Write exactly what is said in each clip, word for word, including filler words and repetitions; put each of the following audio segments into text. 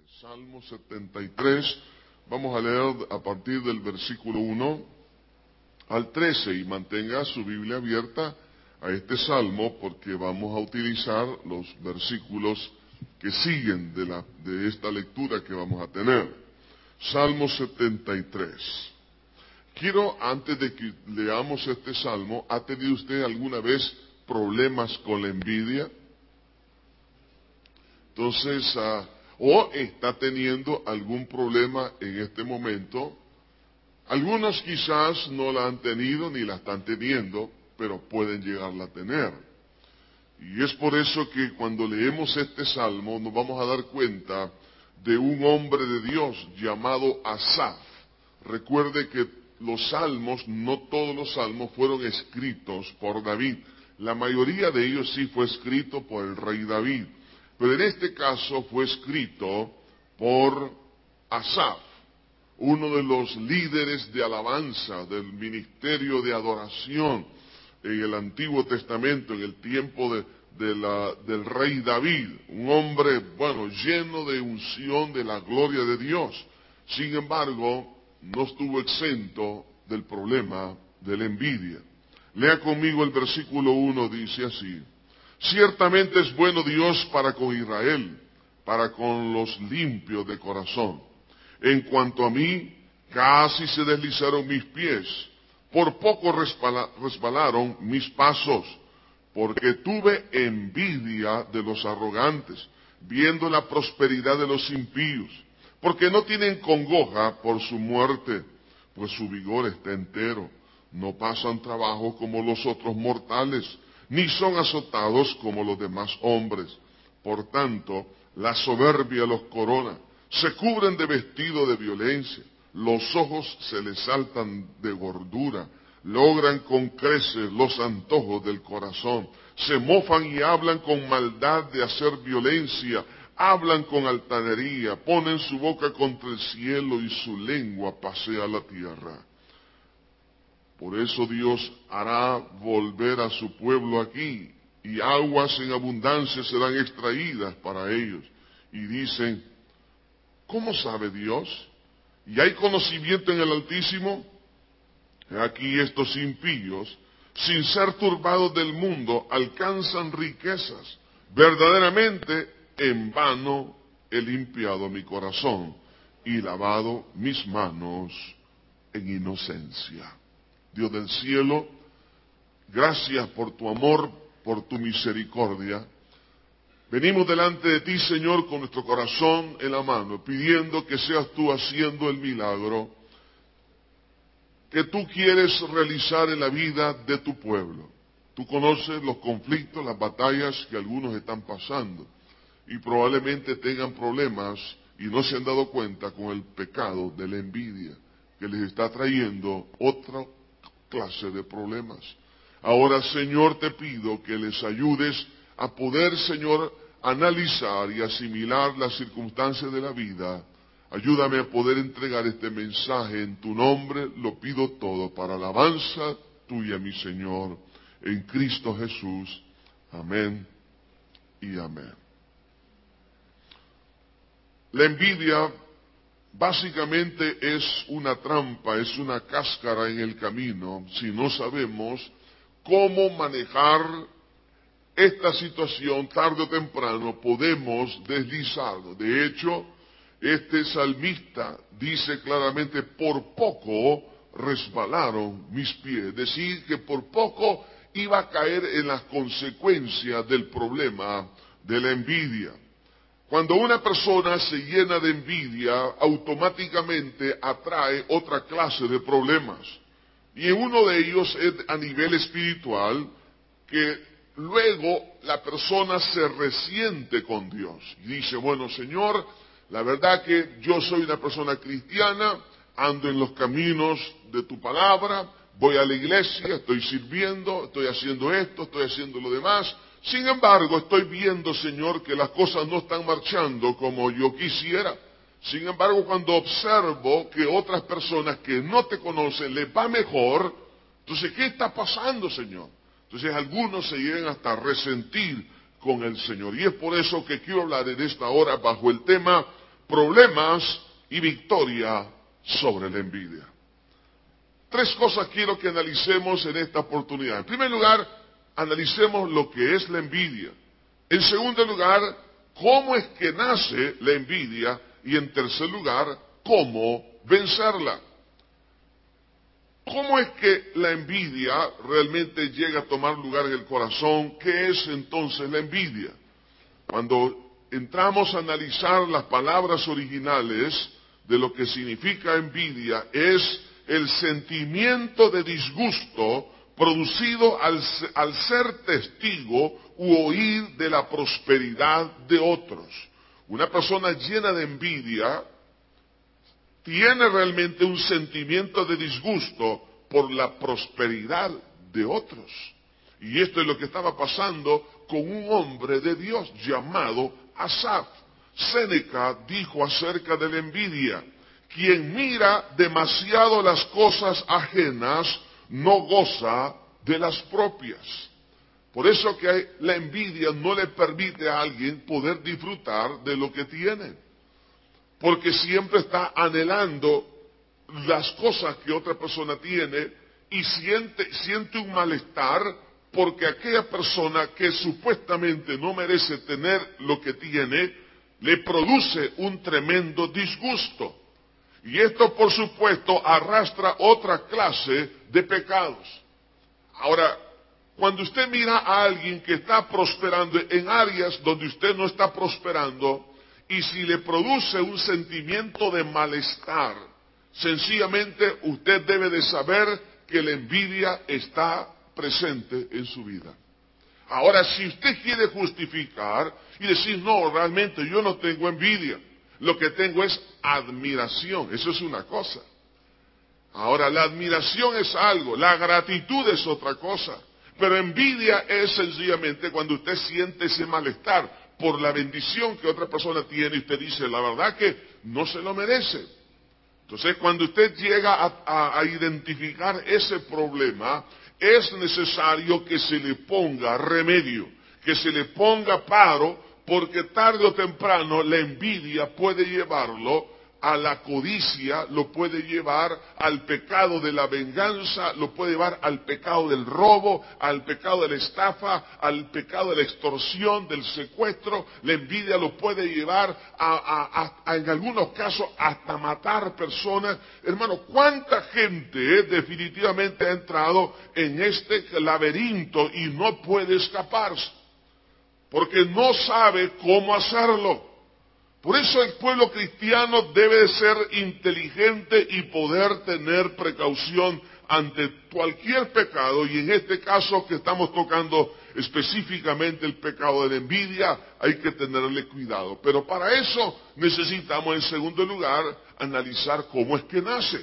Salmo setenta y tres, vamos a leer a partir del versículo uno al trece y mantenga su Biblia abierta a este salmo porque vamos a utilizar los versículos que siguen de, la, de esta lectura que vamos a tener. Salmo setenta y tres. Quiero, antes de que leamos este salmo, ¿ha tenido usted alguna vez problemas con la envidia? Entonces, uh, o está teniendo algún problema en este momento. Algunos quizás no la han tenido ni la están teniendo, pero pueden llegarla a tener. Y es por eso que cuando leemos este salmo nos vamos a dar cuenta de un hombre de Dios llamado Asaf. Recuerde que los salmos, no todos los salmos fueron escritos por David. La mayoría de ellos sí fue escrito por el rey David. Pero en este caso fue escrito por Asaf, uno de los líderes de alabanza del ministerio de adoración en el Antiguo Testamento, en el tiempo de, de la, del rey David. Un hombre, bueno, lleno de unción de la gloria de Dios. Sin embargo, no estuvo exento del problema de la envidia. Lea conmigo el versículo uno, dice así: Ciertamente es bueno Dios para con Israel, para con los limpios de corazón. En cuanto a mí, casi se deslizaron mis pies, por poco resbala, resbalaron mis pasos, porque tuve envidia de los arrogantes, viendo la prosperidad de los impíos, porque no tienen congoja por su muerte, pues su vigor está entero, no pasan trabajo como los otros mortales, ni son azotados como los demás hombres. Por tanto, la soberbia los corona, se cubren de vestido de violencia, los ojos se les saltan de gordura, logran con creces los antojos del corazón, se mofan y hablan con maldad de hacer violencia, hablan con altanería, ponen su boca contra el cielo y su lengua pasea la tierra. Por eso Dios hará volver a su pueblo aquí, y aguas en abundancia serán extraídas para ellos. Y dicen, ¿cómo sabe Dios? ¿Y hay conocimiento en el Altísimo? Aquí estos impíos, sin ser turbados del mundo, alcanzan riquezas. Verdaderamente, en vano he limpiado mi corazón y lavado mis manos en inocencia. Dios del cielo, gracias por tu amor, por tu misericordia. Venimos delante de ti, Señor, con nuestro corazón en la mano, pidiendo que seas tú haciendo el milagro que tú quieres realizar en la vida de tu pueblo. Tú conoces los conflictos, las batallas que algunos están pasando y probablemente tengan problemas y no se han dado cuenta con el pecado de la envidia que les está trayendo otra clase de problemas. Ahora, Señor, te pido que les ayudes a poder, Señor, analizar y asimilar las circunstancias de la vida. Ayúdame a poder entregar este mensaje en tu nombre, lo pido todo para alabanza tuya, mi Señor, en Cristo Jesús. Amén y amén. La envidia básicamente es una trampa, es una cáscara en el camino, si no sabemos cómo manejar esta situación, tarde o temprano podemos deslizarnos. De hecho, este salmista dice claramente, por poco resbalaron mis pies. Es decir, que por poco iba a caer en las consecuencias del problema de la envidia. Cuando una persona se llena de envidia, automáticamente atrae otra clase de problemas. Y uno de ellos es a nivel espiritual, que luego la persona se resiente con Dios. Y dice, bueno, Señor, la verdad que yo soy una persona cristiana, ando en los caminos de tu palabra, voy a la iglesia, estoy sirviendo, estoy haciendo esto, estoy haciendo lo demás. Sin embargo, estoy viendo, Señor, que las cosas no están marchando como yo quisiera. Sin embargo, cuando observo que otras personas que no te conocen les va mejor, entonces, ¿qué está pasando, Señor? Entonces, algunos se llegan hasta a resentir con el Señor. Y es por eso que quiero hablar en esta hora bajo el tema problemas y victoria sobre la envidia. Tres cosas quiero que analicemos en esta oportunidad. En primer lugar, analicemos lo que es la envidia. En segundo lugar, cómo es que nace la envidia. Y en tercer lugar, cómo vencerla. ¿Cómo es que la envidia realmente llega a tomar lugar en el corazón? ¿Qué es entonces la envidia? Cuando entramos a analizar las palabras originales de lo que significa envidia, es el sentimiento de disgusto producido al, al ser testigo u oír de la prosperidad de otros. Una persona llena de envidia tiene realmente un sentimiento de disgusto por la prosperidad de otros. Y esto es lo que estaba pasando con un hombre de Dios llamado Asaf. Séneca dijo acerca de la envidia: quien mira demasiado las cosas ajenas no goza de las propias. Por eso que la envidia no le permite a alguien poder disfrutar de lo que tiene. Porque siempre está anhelando las cosas que otra persona tiene y siente, siente un malestar porque aquella persona que supuestamente no merece tener lo que tiene, le produce un tremendo disgusto. Y esto, por supuesto, arrastra otra clase de pecados. Ahora, cuando usted mira a alguien que está prosperando en áreas donde usted no está prosperando, y si le produce un sentimiento de malestar, sencillamente usted debe de saber que la envidia está presente en su vida. Ahora, si usted quiere justificar y decir, no, realmente yo no tengo envidia, lo que tengo es admiración, eso es una cosa. Ahora, la admiración es algo, la gratitud es otra cosa, pero envidia es sencillamente cuando usted siente ese malestar por la bendición que otra persona tiene y usted dice, la verdad que no se lo merece. Entonces, cuando usted llega a, a, a identificar ese problema, es necesario que se le ponga remedio, que se le ponga paro, porque tarde o temprano la envidia puede llevarlo a la codicia, lo puede llevar al pecado de la venganza, lo puede llevar al pecado del robo, al pecado de la estafa, al pecado de la extorsión, del secuestro. La envidia lo puede llevar a, a, a, a en algunos casos hasta matar personas. Hermano, ¿cuánta gente eh, definitivamente ha entrado en este laberinto y no puede escaparse? Porque no sabe cómo hacerlo. Por eso el pueblo cristiano debe de ser inteligente y poder tener precaución ante cualquier pecado, y en este caso que estamos tocando específicamente el pecado de la envidia, hay que tenerle cuidado. Pero para eso necesitamos, en segundo lugar, analizar cómo es que nace.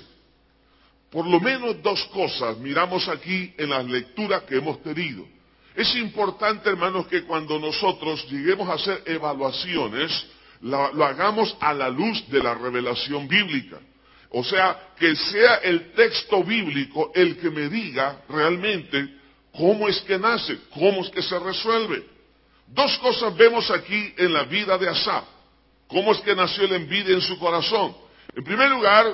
Por lo menos dos cosas miramos aquí en las lecturas que hemos tenido. Es importante, hermanos, que cuando nosotros lleguemos a hacer evaluaciones, Lo, lo hagamos a la luz de la revelación bíblica. O sea, que sea el texto bíblico el que me diga realmente cómo es que nace, cómo es que se resuelve. Dos cosas vemos aquí en la vida de Asaf. Cómo es que nació la envidia en su corazón. En primer lugar,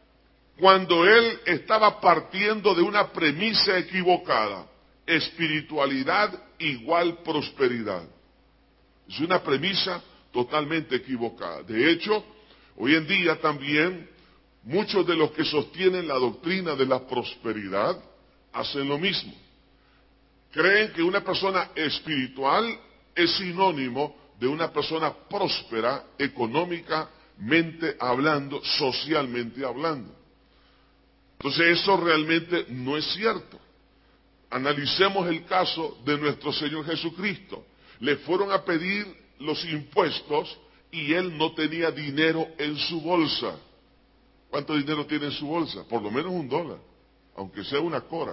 cuando él estaba partiendo de una premisa equivocada: espiritualidad igual prosperidad. Es una premisa totalmente equivocada. De hecho, hoy en día también muchos de los que sostienen la doctrina de la prosperidad hacen lo mismo. Creen que una persona espiritual es sinónimo de una persona próspera económicamente hablando, socialmente hablando. Entonces eso realmente no es cierto. Analicemos el caso de nuestro Señor Jesucristo. Le fueron a pedir los impuestos y él no tenía dinero en su bolsa. ¿Cuánto dinero tiene en su bolsa? Por lo menos un dólar, aunque sea una cora.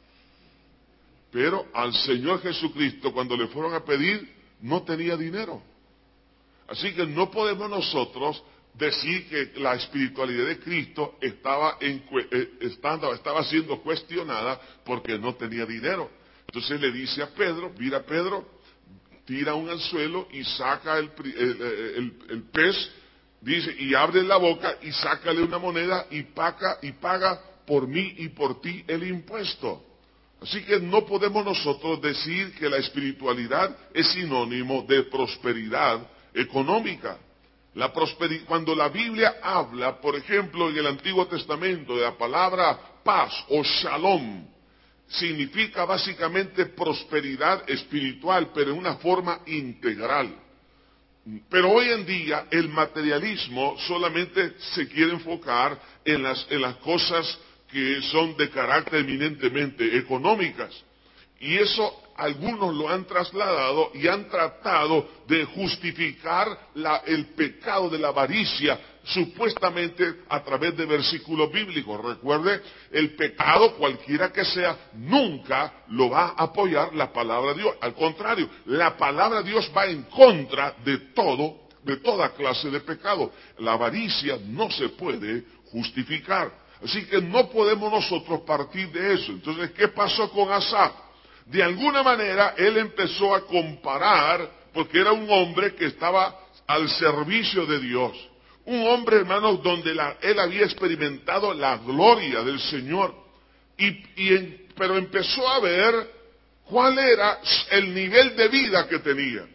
Pero al Señor Jesucristo, cuando le fueron a pedir, no tenía dinero. Así que no podemos nosotros decir que la espiritualidad de Cristo estaba, en, estaba, estaba siendo cuestionada porque no tenía dinero. Entonces le dice a Pedro, mira Pedro, tira un anzuelo y saca el, el, el, el pez, Dice, y abre la boca y sácale una moneda y paga, y paga por mí y por ti el impuesto. Así que no podemos nosotros decir que la espiritualidad es sinónimo de prosperidad económica. La prosperi- cuando la Biblia habla, por ejemplo, en el Antiguo Testamento, de la palabra paz o shalom, significa básicamente prosperidad espiritual, pero en una forma integral. Pero hoy en día el materialismo solamente se quiere enfocar en las, en las cosas que son de carácter eminentemente económicas. Y eso algunos lo han trasladado y han tratado de justificar la, el pecado de la avaricia supuestamente a través de versículos bíblicos. Recuerde, el pecado, cualquiera que sea, nunca lo va a apoyar la palabra de Dios. Al contrario, la palabra de Dios va en contra de todo, de toda clase de pecado. La avaricia no se puede justificar. Así que no podemos nosotros partir de eso. Entonces, ¿qué pasó con Asaf? De alguna manera, él empezó a comparar, porque era un hombre que estaba al servicio de Dios. Un hombre, hermanos, donde la, él había experimentado la gloria del Señor. Y, y en, pero empezó a ver cuál era el nivel de vida que tenía.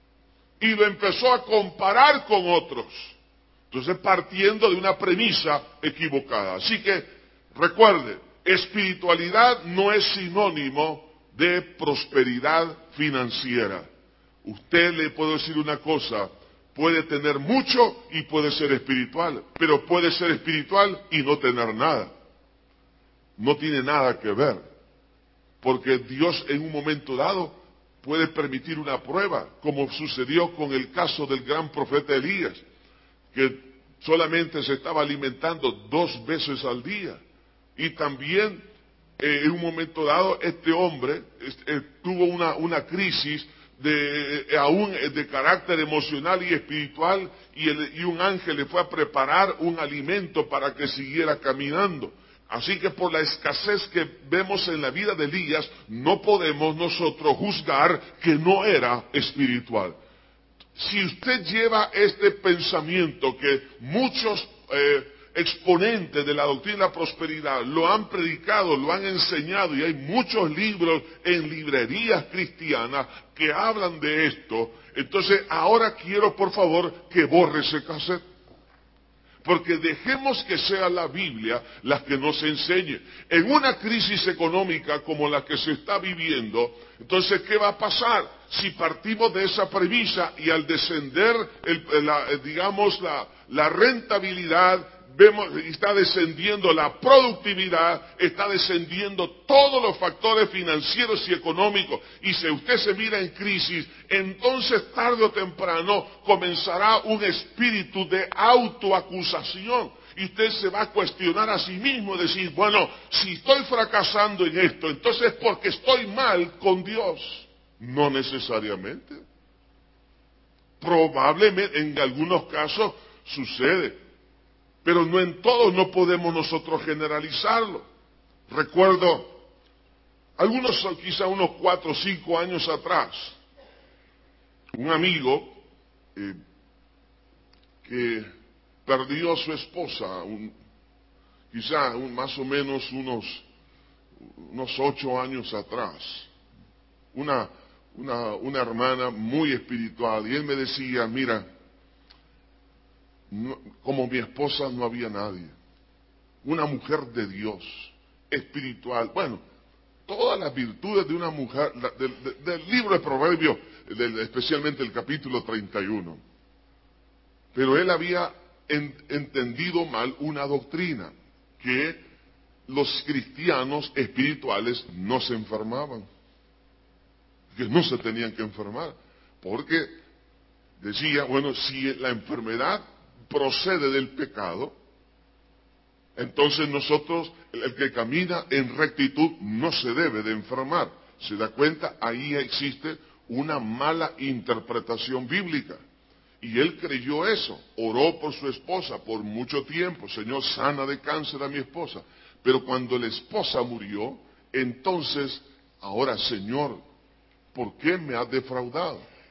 Y lo empezó a comparar con otros. Entonces, partiendo de una premisa equivocada. Así que, recuerde, espiritualidad no es sinónimo de prosperidad financiera. Usted, le puedo decir una cosa, puede tener mucho y puede ser espiritual, pero puede ser espiritual y no tener nada. No tiene nada que ver, porque Dios en un momento dado puede permitir una prueba, como sucedió con el caso del gran profeta Elías, que solamente se estaba alimentando dos veces al día. Y también, eh, en un momento dado, este hombre eh, tuvo una, una crisis de, eh, aún de carácter emocional y espiritual, y, el, y un ángel le fue a preparar un alimento para que siguiera caminando. Así que por la escasez que vemos en la vida de Elías, no podemos nosotros juzgar que no era espiritual. Si usted lleva este pensamiento que muchos eh, exponentes de la doctrina de la prosperidad lo han predicado, lo han enseñado, y hay muchos libros en librerías cristianas que hablan de esto, entonces ahora quiero por favor que borre ese cassette. Porque dejemos que sea la Biblia la que nos enseñe. En una crisis económica como la que se está viviendo, entonces, ¿qué va a pasar? Si partimos de esa premisa y al descender, el, la, digamos, la, la rentabilidad, vemos, está descendiendo la productividad, está descendiendo todos los factores financieros y económicos, y si usted se mira en crisis, entonces tarde o temprano comenzará un espíritu de autoacusación, y usted se va a cuestionar a sí mismo y decir, bueno, si estoy fracasando en esto, entonces es porque estoy mal con Dios. No necesariamente. Probablemente en algunos casos sucede, pero no en todos, no podemos nosotros generalizarlo. Recuerdo, algunos, quizá unos cuatro o cinco años atrás, un amigo eh, que perdió a su esposa, un, quizá un, más o menos unos, unos ocho años atrás, una, una, una hermana muy espiritual, y él me decía, mira, no, como mi esposa no había nadie, una mujer de Dios, espiritual, bueno, todas las virtudes de una mujer, la, del, del, del libro de Proverbios, del, especialmente el capítulo treinta y uno, pero él había en, entendido mal una doctrina, que los cristianos espirituales no se enfermaban, que no se tenían que enfermar, porque decía, bueno, si la enfermedad procede del pecado, entonces nosotros, el que camina en rectitud no se debe de enfermar. ¿Se da cuenta? Ahí existe una mala interpretación bíblica. Y él creyó eso, oró por su esposa por mucho tiempo, Señor, sana de cáncer a mi esposa. Pero cuando la esposa murió, entonces, ahora, Señor, ¿por qué me has defraudado?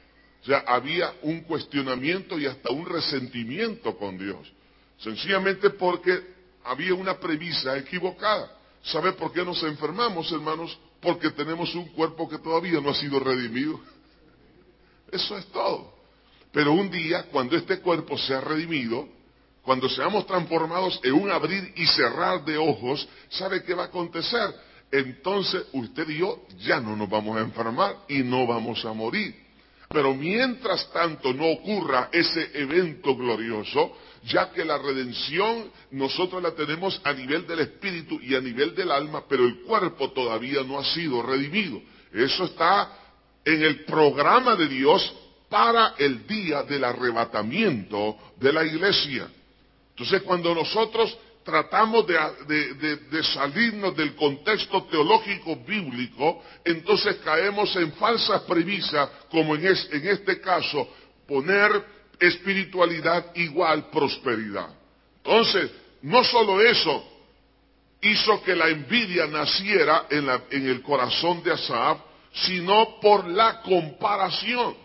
sea, había un cuestionamiento y hasta un resentimiento con Dios. Sencillamente porque había una premisa equivocada. ¿Sabe por qué nos enfermamos, hermanos? Porque tenemos un cuerpo que todavía no ha sido redimido. Eso es todo. Pero un día, cuando este cuerpo sea redimido, cuando seamos transformados en un abrir y cerrar de ojos, ¿sabe qué va a acontecer? Entonces usted y yo ya no nos vamos a enfermar y no vamos a morir. Pero mientras tanto no ocurra ese evento glorioso, ya que la redención nosotros la tenemos a nivel del espíritu y a nivel del alma, pero el cuerpo todavía no ha sido redimido. Eso está en el programa de Dios para el día del arrebatamiento de la iglesia. Entonces, cuando nosotros tratamos de, de, de, de salirnos del contexto teológico bíblico, entonces caemos en falsas premisas, como en, es, en este caso, poner espiritualidad igual prosperidad. Entonces, no solo eso hizo que la envidia naciera en, la, en el corazón de Asaf, sino por la comparación.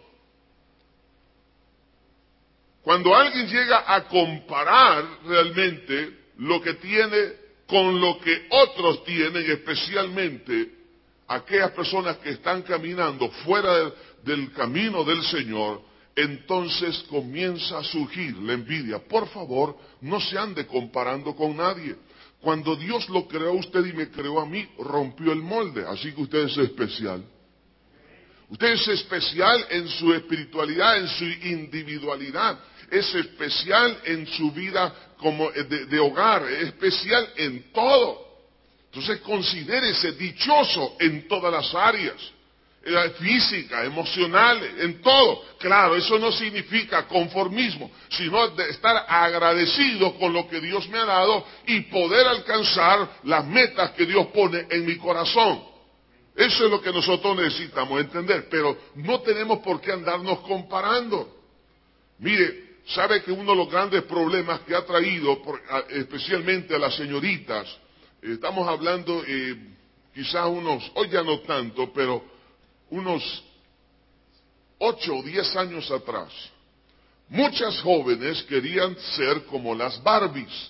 Cuando alguien llega a comparar realmente lo que tiene con lo que otros tienen, especialmente aquellas personas que están caminando fuera del, del camino del Señor, entonces comienza a surgir la envidia. Por favor, no se ande comparando con nadie. Cuando Dios lo creó a usted y me creó a mí, rompió el molde, así que usted es especial. Usted es especial en su espiritualidad, en su individualidad. Es especial en su vida como de, de hogar, es especial en todo. Entonces considérese dichoso en todas las áreas, física, emocional, en todo. Claro, eso no significa conformismo, sino de estar agradecido con lo que Dios me ha dado y poder alcanzar las metas que Dios pone en mi corazón. Eso es lo que nosotros necesitamos entender, pero no tenemos por qué andarnos comparando. Mire, sabe que uno de los grandes problemas que ha traído, por, a, especialmente a las señoritas, eh, estamos hablando eh, quizás unos, hoy ya no tanto, pero unos ocho o diez años atrás, muchas jóvenes querían ser como las Barbies.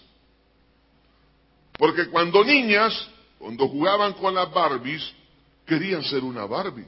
Porque cuando niñas, cuando jugaban con las Barbies, querían ser una Barbie.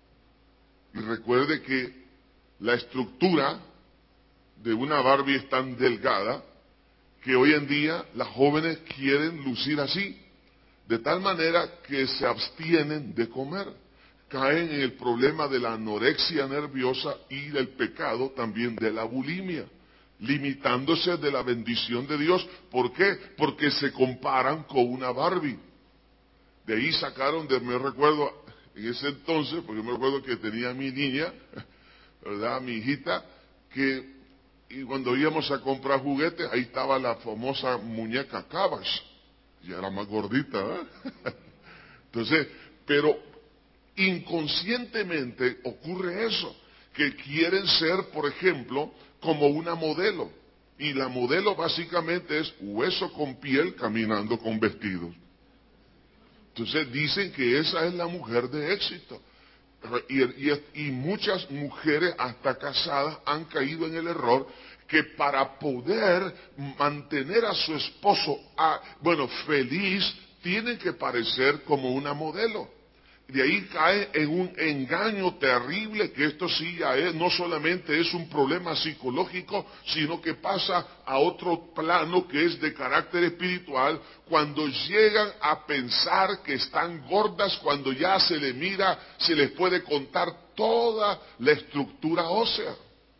Y recuerde que la estructura de una Barbie es tan delgada que hoy en día las jóvenes quieren lucir así, de tal manera que se abstienen de comer. Caen en el problema de la anorexia nerviosa y del pecado también de la bulimia, limitándose de la bendición de Dios. ¿Por qué? Porque se comparan con una Barbie. De ahí sacaron, de, me recuerdo, en ese entonces, porque me recuerdo que tenía mi niña, ¿verdad? Mi hijita, que y cuando íbamos a comprar juguetes, ahí estaba la famosa muñeca Cabbage. Ya era más gordita, ¿eh? Entonces, pero inconscientemente ocurre eso, que quieren ser, por ejemplo, como una modelo. Y la modelo básicamente es hueso con piel caminando con vestidos. Entonces dicen que esa es la mujer de éxito. Y, y, y muchas mujeres hasta casadas han caído en el error que para poder mantener a su esposo, a, bueno, feliz, tienen que parecer como una modelo. De ahí cae en un engaño terrible, que esto sí ya es, no solamente es un problema psicológico, sino que pasa a otro plano que es de carácter espiritual, cuando llegan a pensar que están gordas, cuando ya se les mira, se les puede contar toda la estructura ósea.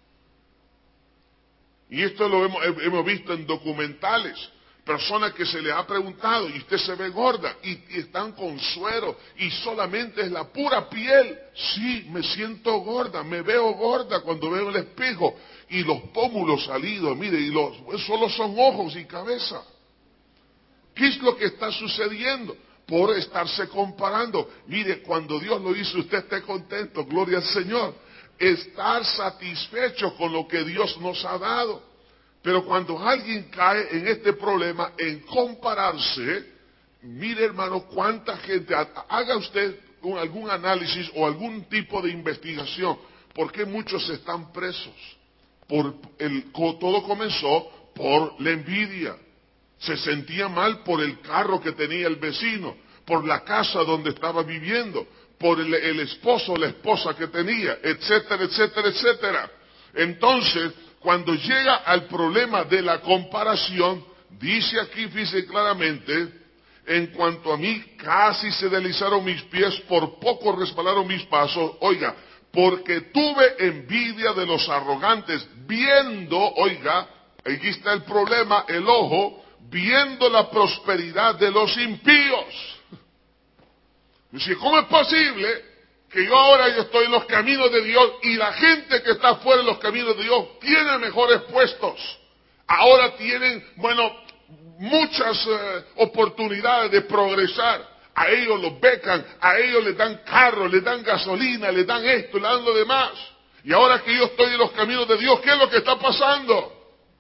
Y esto lo hemos, hemos visto en documentales. Personas que se les ha preguntado, y usted se ve gorda, y, y están con suero, y solamente es la pura piel. Sí, me siento gorda, me veo gorda cuando veo el espejo, y los pómulos salidos, mire, y los, solo son ojos y cabeza. ¿Qué es lo que está sucediendo? Por estarse comparando. Mire, cuando Dios lo hizo, usted esté contento, gloria al Señor. Estar satisfecho con lo que Dios nos ha dado. Pero cuando alguien cae en este problema, en compararse, mire hermano, cuánta gente, haga usted un, algún análisis o algún tipo de investigación, ¿Por qué muchos están presos? Por el, todo comenzó por la envidia. Se sentía mal por el carro que tenía el vecino, por la casa donde estaba viviendo, por el, el esposo o la esposa que tenía, etcétera, etcétera, etcétera. Entonces, cuando llega al problema de la comparación, dice aquí, fíjese claramente, en cuanto a mí, casi se deslizaron mis pies, por poco resbalaron mis pasos, oiga, porque tuve envidia de los arrogantes, viendo, oiga, aquí está el problema, el ojo, viendo la prosperidad de los impíos. Dice, ¿cómo es posible que yo ahora yo estoy en los caminos de Dios y la gente que está fuera de los caminos de Dios tiene mejores puestos? Ahora tienen, bueno, muchas eh, oportunidades de progresar. A ellos los becan, a ellos les dan carro, les dan gasolina, les dan esto, les dan lo demás. Y ahora que yo estoy en los caminos de Dios, ¿qué es lo que está pasando?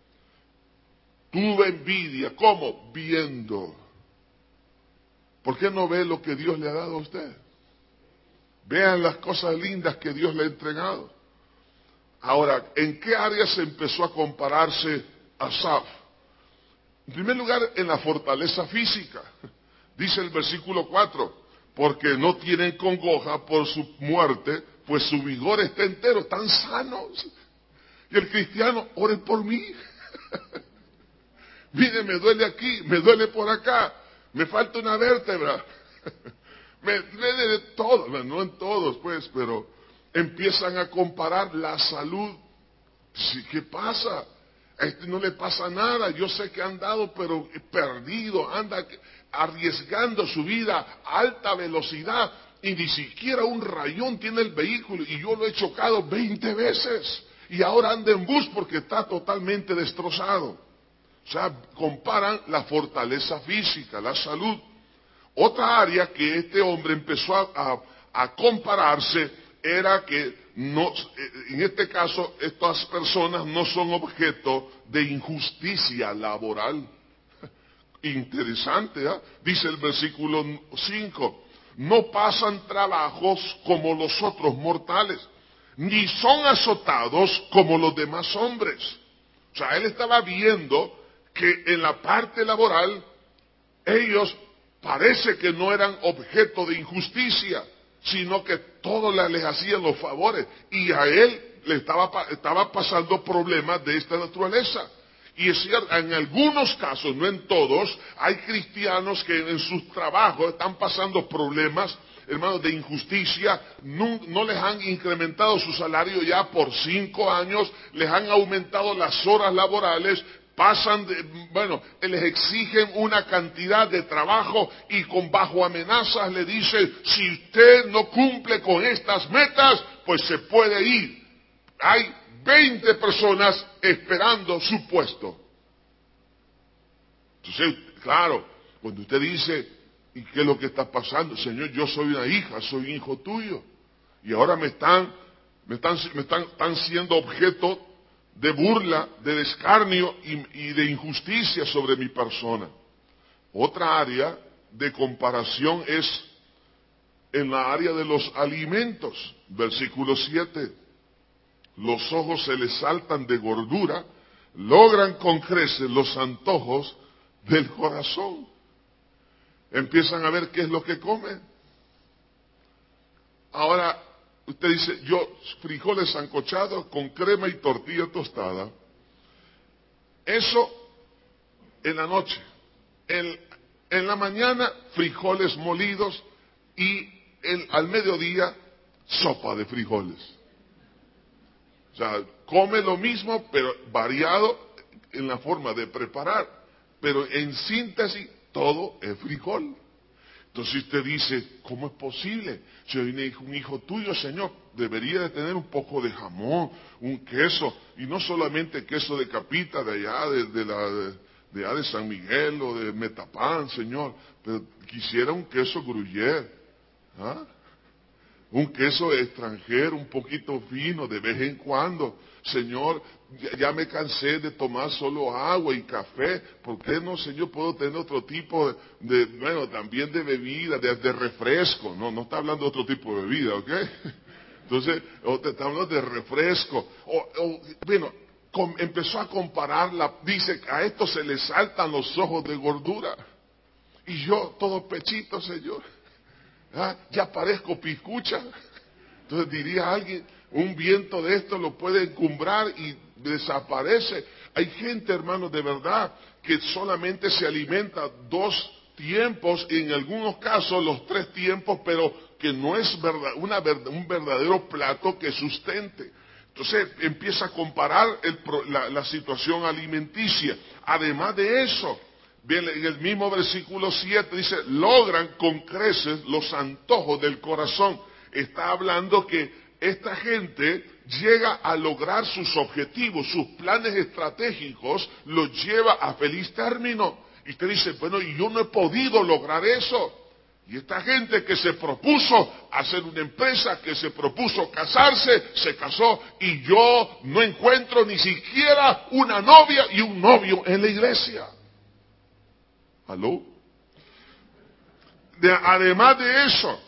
Tuve envidia. ¿Cómo? Viendo. ¿Por qué no ve lo que Dios le ha dado a usted? Vean las cosas lindas que Dios le ha entregado. Ahora, ¿en qué área se empezó a compararse Asaf? En primer lugar, en la fortaleza física. Dice el versículo cuatro, porque no tienen congoja por su muerte, pues su vigor está entero, están sanos. Y el cristiano, ore por mí. Mire, me duele aquí, me duele por acá, me falta una vértebra. Me duele de todo, no en todos pues, pero empiezan a comparar la salud. ¿Qué pasa? A este no le pasa nada, yo sé que ha andado pero perdido, anda arriesgando su vida a alta velocidad y ni siquiera un rayón tiene el vehículo y yo lo he chocado veinte veces y ahora anda en bus porque está totalmente destrozado. O sea, comparan la fortaleza física, la salud. Otra área que este hombre empezó a, a, a compararse era que no, en este caso estas personas no son objeto de injusticia laboral. Interesante, ¿eh? Dice el versículo cinco, no pasan trabajos como los otros mortales, ni son azotados como los demás hombres. O sea, él estaba viendo que en la parte laboral ellos parece que no eran objeto de injusticia, sino que todos les hacían los favores y a él le estaba, estaba pasando problemas de esta naturaleza. Y es cierto, en algunos casos, no en todos, hay cristianos que en sus trabajos están pasando problemas, hermanos, de injusticia, no, no les han incrementado su salario ya por cinco años, les han aumentado las horas laborales, pasan, de, bueno, les exigen una cantidad de trabajo y con bajo amenazas le dicen, si usted no cumple con estas metas, pues se puede ir. Hay veinte personas esperando su puesto. Entonces, claro, cuando usted dice, ¿y qué es lo que está pasando? Señor, yo soy una hija, soy un hijo tuyo. Y ahora me están, me están, me están, están siendo objeto de burla, de escarnio y, y de injusticia sobre mi persona. Otra área de comparación es en la área de los alimentos. Versículo siete. Los ojos se les saltan de gordura, logran con creces los antojos del corazón. Empiezan a ver qué es lo que comen. Ahora, usted dice, yo frijoles sancochados con crema y tortilla tostada. Eso en la noche. En, en la mañana, frijoles molidos y el, al mediodía, sopa de frijoles. O sea, come lo mismo, pero variado en la forma de preparar. Pero en síntesis, todo es frijol. Entonces usted dice, ¿cómo es posible? Si hay un hijo tuyo, Señor, debería de tener un poco de jamón, un queso, y no solamente queso de capita de allá, de, de, la, de, de allá de San Miguel o de Metapán, Señor, pero quisiera un queso gruyère, ¿ah? Un queso extranjero, un poquito fino, de vez en cuando. Señor, ya, ya me cansé de tomar solo agua y café. ¿Por qué no, Señor, puedo tener otro tipo de, de bueno, también de bebida, de, de refresco? No, no está hablando de otro tipo de bebida, ¿ok? Entonces, o te está hablando de refresco. O, o, bueno, com, empezó a compararla. Dice, a esto se le saltan los ojos de gordura. Y yo, todo pechito, Señor. ¿Ah? Ya parezco piscucha. Entonces diría alguien, un viento de esto lo puede encumbrar y desaparece. Hay gente, hermanos, de verdad, que solamente se alimenta dos tiempos, en algunos casos los tres tiempos, pero que no es verdad, una, un verdadero plato que sustente. Entonces empieza a comparar el, la, la situación alimenticia. Además de eso, bien, en el mismo versículo siete dice, logran con creces los antojos del corazón. Está hablando que esta gente llega a lograr sus objetivos, sus planes estratégicos, los lleva a feliz término. Y usted dice, bueno, y yo no he podido lograr eso. Y esta gente que se propuso hacer una empresa, que se propuso casarse, se casó, y yo no encuentro ni siquiera una novia y un novio en la iglesia. ¿Aló? De, además de eso,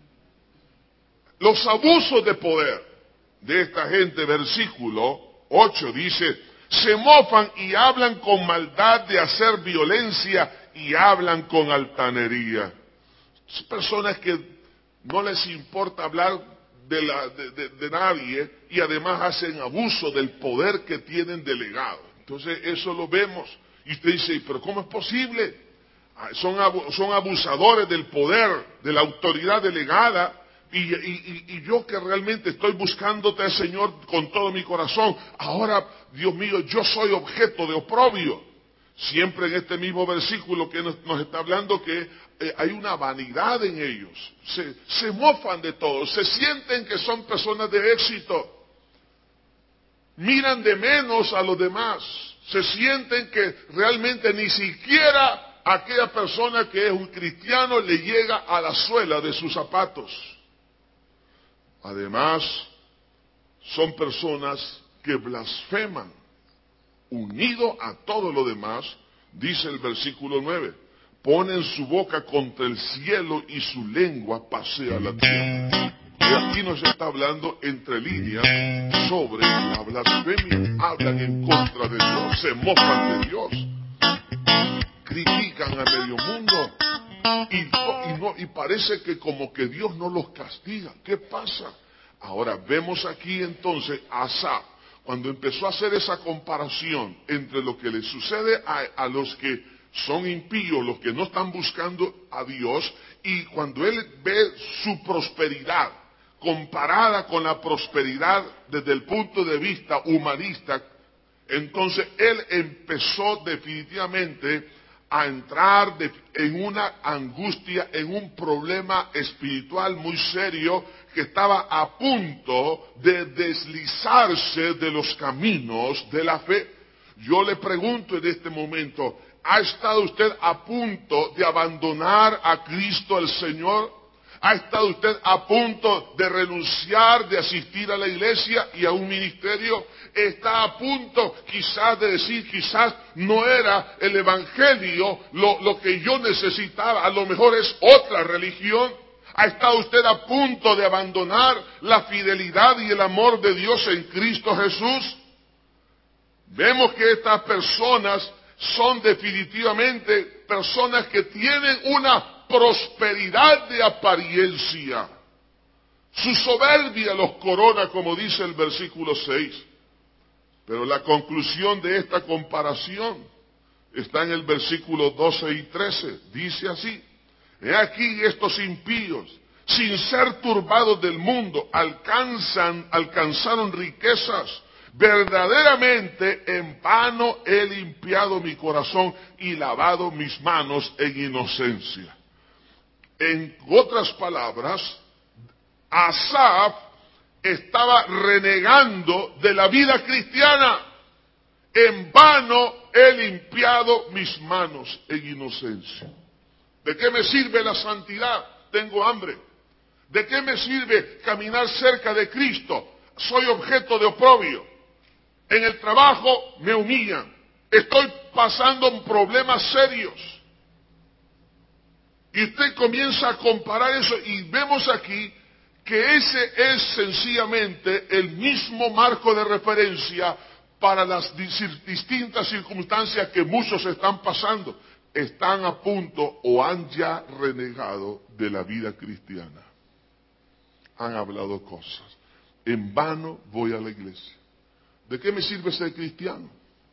los abusos de poder de esta gente, versículo ocho dice, se mofan y hablan con maldad de hacer violencia y hablan con altanería. Son personas que no les importa hablar de, la, de, de, de nadie y además hacen abuso del poder que tienen delegado. Entonces eso lo vemos. Y usted dice, pero ¿cómo es posible? Son, son abusadores del poder, de la autoridad delegada. Y, y, y yo que realmente estoy buscándote, Señor, con todo mi corazón. Ahora, Dios mío, yo soy objeto de oprobio. Siempre en este mismo versículo que nos, nos está hablando que eh, hay una vanidad en ellos. Se, se mofan de todo, se sienten que son personas de éxito. Miran de menos a los demás. Se sienten que realmente ni siquiera aquella persona que es un cristiano le llega a la suela de sus zapatos. Además, son personas que blasfeman. Unido a todo lo demás, dice el versículo nueve, ponen su boca contra el cielo y su lengua pasea la tierra. Y aquí nos está hablando entre líneas sobre la blasfemia. Hablan en contra de Dios, se mofan de Dios, critican a medio mundo y, y, no, y parece que como que Dios no los castiga. ¿Qué pasa? Ahora vemos aquí entonces a Asaf, cuando empezó a hacer esa comparación entre lo que le sucede a, a los que son impíos, los que no están buscando a Dios, y cuando él ve su prosperidad comparada con la prosperidad desde el punto de vista humanista, entonces él empezó definitivamente a entrar de, en una angustia, en un problema espiritual muy serio que estaba a punto de deslizarse de los caminos de la fe. Yo le pregunto en este momento, ¿ha estado usted a punto de abandonar a Cristo el Señor? ¿Ha estado usted a punto de renunciar, de asistir a la iglesia y a un ministerio? ¿Está a punto quizás de decir, quizás no era el evangelio lo, lo que yo necesitaba, a lo mejor es otra religión? ¿Ha estado usted a punto de abandonar la fidelidad y el amor de Dios en Cristo Jesús? Vemos que estas personas son definitivamente personas que tienen una prosperidad de apariencia. Su soberbia los corona, como dice el versículo seis. Pero la conclusión de esta comparación está en el versículo doce y trece. Dice así, he aquí estos impíos, sin ser turbados del mundo, alcanzan, alcanzaron riquezas. Verdaderamente en vano he limpiado mi corazón y lavado mis manos en inocencia. En otras palabras, Asaf estaba renegando de la vida cristiana. En vano he limpiado mis manos en inocencia. ¿De qué me sirve la santidad? Tengo hambre. ¿De qué me sirve caminar cerca de Cristo? Soy objeto de oprobio. En el trabajo me humillan. Estoy pasando problemas serios. Y usted comienza a comparar eso y vemos aquí que ese es sencillamente el mismo marco de referencia para las distintas circunstancias que muchos están pasando. Están a punto o han ya renegado de la vida cristiana. Han hablado cosas. En vano voy a la iglesia. ¿De qué me sirve ser cristiano?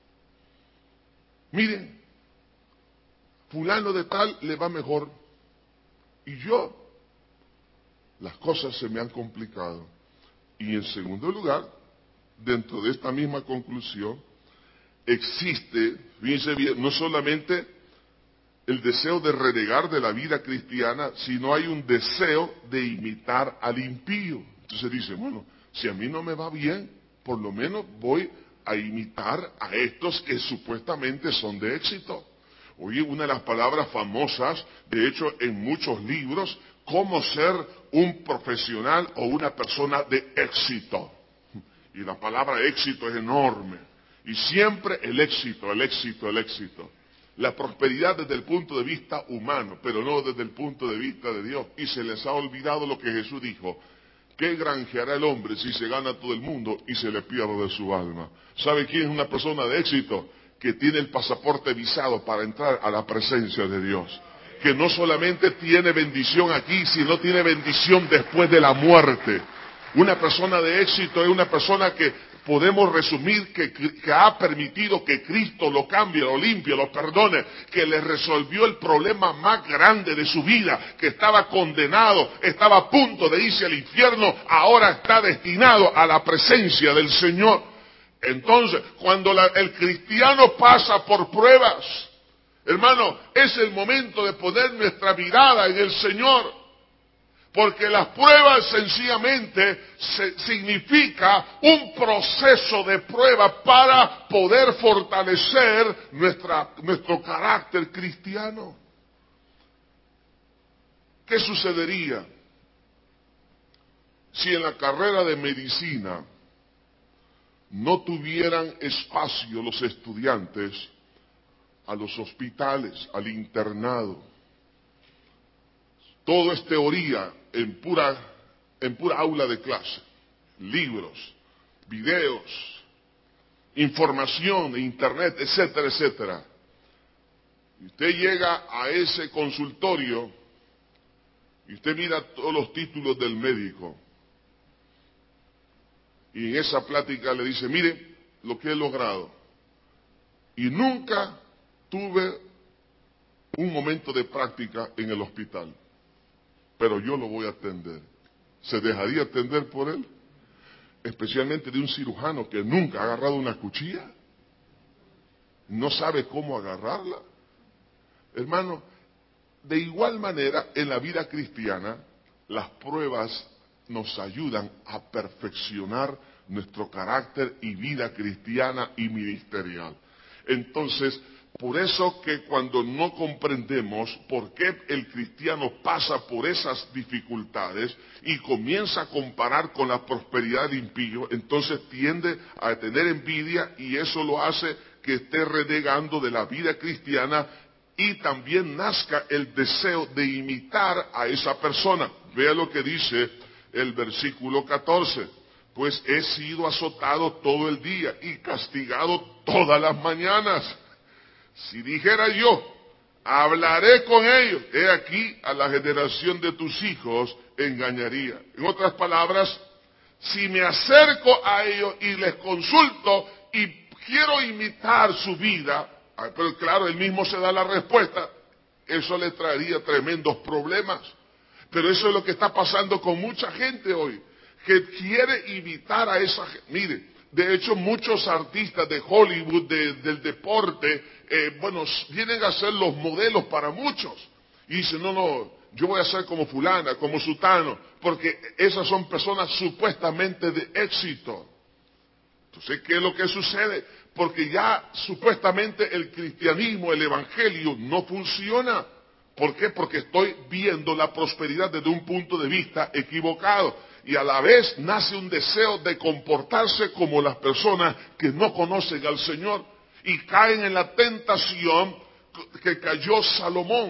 Miren, fulano de tal le va mejor. Y yo, las cosas se me han complicado. Y en segundo lugar, dentro de esta misma conclusión, existe, fíjense bien, no solamente el deseo de renegar de la vida cristiana, sino hay un deseo de imitar al impío. Entonces dice, bueno, si a mí no me va bien, por lo menos voy a imitar a estos que supuestamente son de éxito. Oye, una de las palabras famosas, de hecho en muchos libros, cómo ser un profesional o una persona de éxito. Y la palabra éxito es enorme. Y siempre el éxito, el éxito, el éxito. La prosperidad desde el punto de vista humano, pero no desde el punto de vista de Dios. Y se les ha olvidado lo que Jesús dijo. ¿Qué granjeará el hombre si se gana todo el mundo y se le pierde de su alma? ¿Sabe quién es una persona de éxito? Que tiene el pasaporte visado para entrar a la presencia de Dios. Que no solamente tiene bendición aquí, sino tiene bendición después de la muerte. Una persona de éxito es una persona que podemos resumir que, que ha permitido que Cristo lo cambie, lo limpie, lo perdone, que le resolvió el problema más grande de su vida, que estaba condenado, estaba a punto de irse al infierno, ahora está destinado a la presencia del Señor. Entonces, cuando la, el cristiano pasa por pruebas, hermano, es el momento de poner nuestra mirada en el Señor. Porque las pruebas sencillamente se, significa un proceso de prueba para poder fortalecer nuestra, nuestro carácter cristiano. ¿Qué sucedería si en la carrera de medicina no tuvieran espacio los estudiantes a los hospitales, al internado? Todo es teoría en pura, en pura aula de clase, libros, videos, información de internet, etcétera, etcétera. Y usted llega a ese consultorio y usted mira todos los títulos del médico. Y en esa plática le dice, mire lo que he logrado. Y nunca tuve un momento de práctica en el hospital. Pero yo lo voy a atender. ¿Se dejaría atender por él? Especialmente de un cirujano que nunca ha agarrado una cuchilla. No sabe cómo agarrarla. Hermano, de igual manera, en la vida cristiana, las pruebas nos ayudan a perfeccionar nuestro carácter y vida cristiana y ministerial. Entonces, por eso que cuando no comprendemos por qué el cristiano pasa por esas dificultades y comienza a comparar con la prosperidad del impío, entonces tiende a tener envidia y eso lo hace que esté renegando de la vida cristiana y también nazca el deseo de imitar a esa persona. Vea lo que dice el versículo catorce. Pues he sido azotado todo el día y castigado todas las mañanas. Si dijera yo, hablaré con ellos, he aquí a la generación de tus hijos engañaría. En otras palabras, si me acerco a ellos y les consulto y quiero imitar su vida, pero claro, él mismo se da la respuesta, eso le traería tremendos problemas. Pero eso es lo que está pasando con mucha gente hoy, que quiere imitar a esa gente. Mire, de hecho muchos artistas de Hollywood, de, del deporte, eh, bueno, vienen a ser los modelos para muchos. Y dicen, no, no, yo voy a ser como fulana, como sutano, porque esas son personas supuestamente de éxito. Entonces, ¿qué es lo que sucede? Porque ya supuestamente el cristianismo, el evangelio, no funciona. ¿Por qué? Porque estoy viendo la prosperidad desde un punto de vista equivocado. Y a la vez nace un deseo de comportarse como las personas que no conocen al Señor. Y caen en la tentación que cayó Salomón.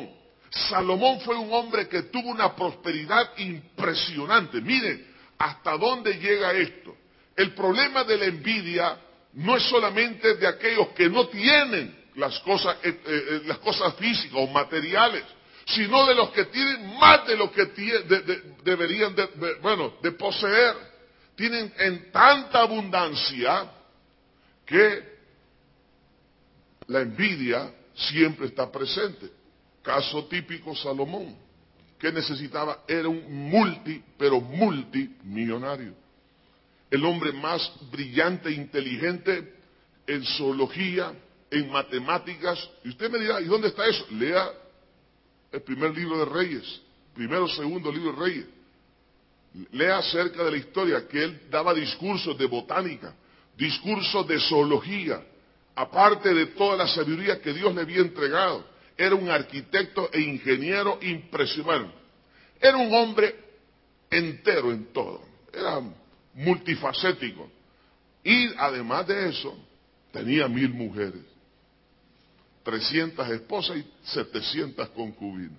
Salomón fue un hombre que tuvo una prosperidad impresionante. Miren, ¿hasta dónde llega esto? El problema de la envidia no es solamente de aquellos que no tienen las cosas, eh, eh, las cosas físicas o materiales, sino de los que tienen más de lo que de, de, deberían, de, de, bueno, de poseer. Tienen en tanta abundancia que la envidia siempre está presente. Caso típico, Salomón. ¿Qué necesitaba? Era un multi, pero multimillonario. El hombre más brillante e inteligente en zoología, en matemáticas. Y usted me dirá, ¿y dónde está eso? Lea el primer libro de Reyes, primero, segundo libro de Reyes. Lea acerca de la historia, que él daba discursos de botánica, discursos de zoología, aparte de toda la sabiduría que Dios le había entregado. Era un arquitecto e ingeniero impresionante. Era un hombre entero en todo. Era multifacético. Y además de eso, tenía mil mujeres, trescientas esposas y setecientas concubinas.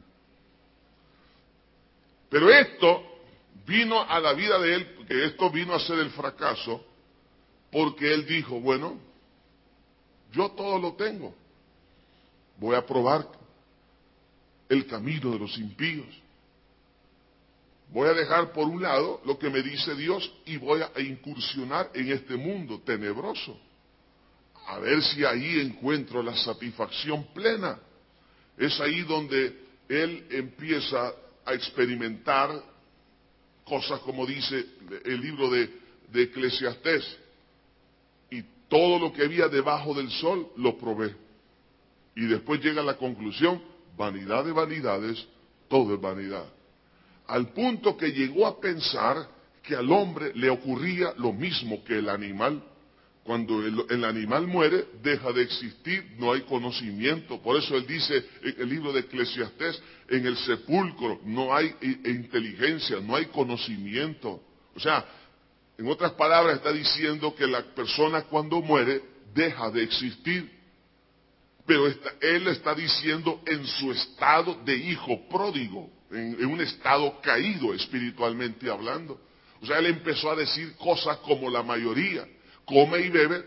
Pero esto vino a la vida de él, que esto vino a ser el fracaso, porque él dijo, bueno, yo todo lo tengo. Voy a probar el camino de los impíos. Voy a dejar por un lado lo que me dice Dios y voy a incursionar en este mundo tenebroso. A ver si ahí encuentro la satisfacción plena. Es ahí donde él empieza a experimentar cosas como dice el libro de, de Eclesiastés. Y todo lo que había debajo del sol lo probé. Y después llega a la conclusión, vanidad de vanidades, todo es vanidad. Al punto que llegó a pensar que al hombre le ocurría lo mismo que el animal. Cuando el, el animal muere, deja de existir, no hay conocimiento. Por eso él dice en el libro de Eclesiastés, en el sepulcro no hay inteligencia, no hay conocimiento. O sea, en otras palabras está diciendo que la persona cuando muere deja de existir. Pero está, él está diciendo en su estado de hijo pródigo, en, en un estado caído espiritualmente hablando. O sea, él empezó a decir cosas como la mayoría. Come y bebe,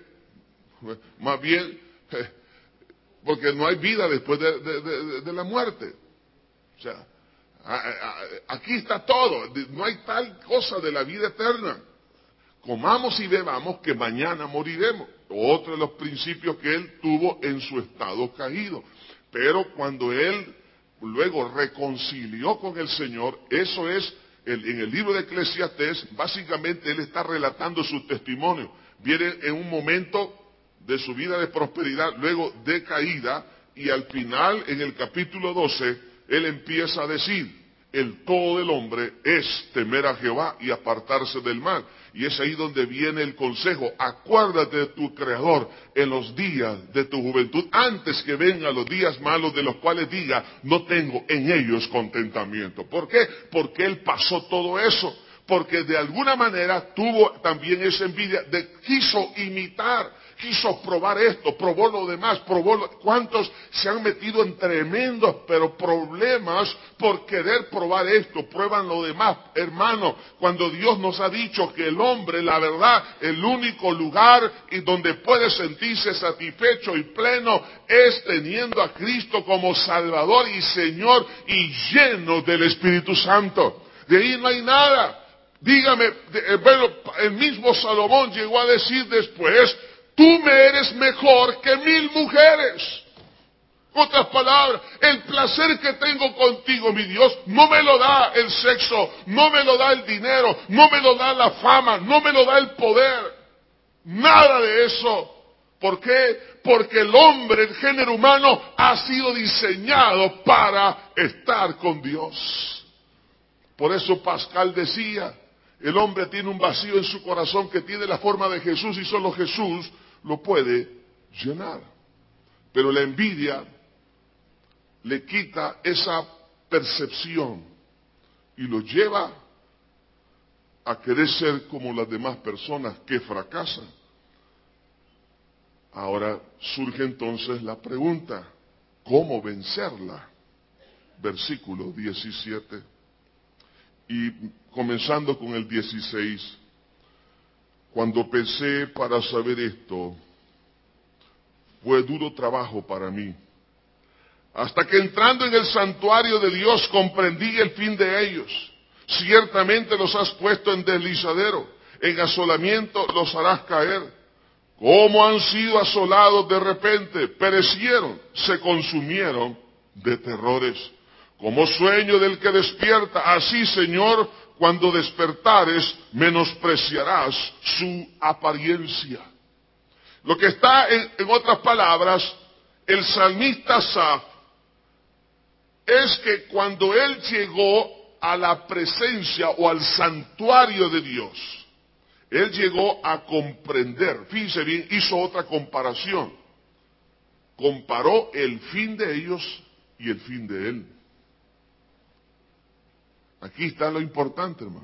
más bien, eh, porque no hay vida después de, de, de, de la muerte. O sea, a, a, aquí está todo, no hay tal cosa de la vida eterna. Comamos y bebamos que mañana moriremos. Otro de los principios que él tuvo en su estado caído. Pero cuando él luego reconcilió con el Señor, eso es, el, en el libro de Eclesiastés, básicamente él está relatando su testimonio. Viene en un momento de su vida de prosperidad, luego de caída, y al final, en el capítulo doce, él empieza a decir, el todo del hombre es temer a Jehová y apartarse del mal. Y es ahí donde viene el consejo, acuérdate de tu Creador en los días de tu juventud, antes que vengan los días malos de los cuales diga, no tengo en ellos contentamiento. ¿Por qué? Porque él pasó todo eso. Porque de alguna manera tuvo también esa envidia, de, quiso imitar, quiso probar esto, probó lo demás, probó lo, ¿cuántos se han metido en tremendos pero problemas por querer probar esto? Prueban lo demás, hermano, cuando Dios nos ha dicho que el hombre, la verdad, el único lugar y donde puede sentirse satisfecho y pleno es teniendo a Cristo como Salvador y Señor y lleno del Espíritu Santo. De ahí no hay nada. Dígame, bueno, el mismo Salomón llegó a decir después, tú me eres mejor que mil mujeres. Otras palabras, el placer que tengo contigo, mi Dios, no me lo da el sexo, no me lo da el dinero, no me lo da la fama, no me lo da el poder. Nada de eso. ¿Por qué? Porque el hombre, el género humano, ha sido diseñado para estar con Dios. Por eso Pascal decía, el hombre tiene un vacío en su corazón que tiene la forma de Jesús y solo Jesús lo puede llenar. Pero la envidia le quita esa percepción y lo lleva a querer ser como las demás personas que fracasan. Ahora surge entonces la pregunta, ¿cómo vencerla? versículo diecisiete, y comenzando con el dieciséis. Cuando pensé para saber esto, fue duro trabajo para mí, hasta que entrando en el santuario de Dios comprendí el fin de ellos. Ciertamente los has puesto en deslizadero, en asolamiento los harás caer. Como han sido asolados de repente, perecieron, se consumieron de terrores. Como sueño del que despierta, así, Señor, cuando despertares, menospreciarás su apariencia. Lo que está en, en otras palabras, el salmista Asaf, es que cuando él llegó a la presencia o al santuario de Dios, él llegó a comprender, fíjense bien, hizo otra comparación. Comparó el fin de ellos y el fin de él. Aquí está lo importante, hermano.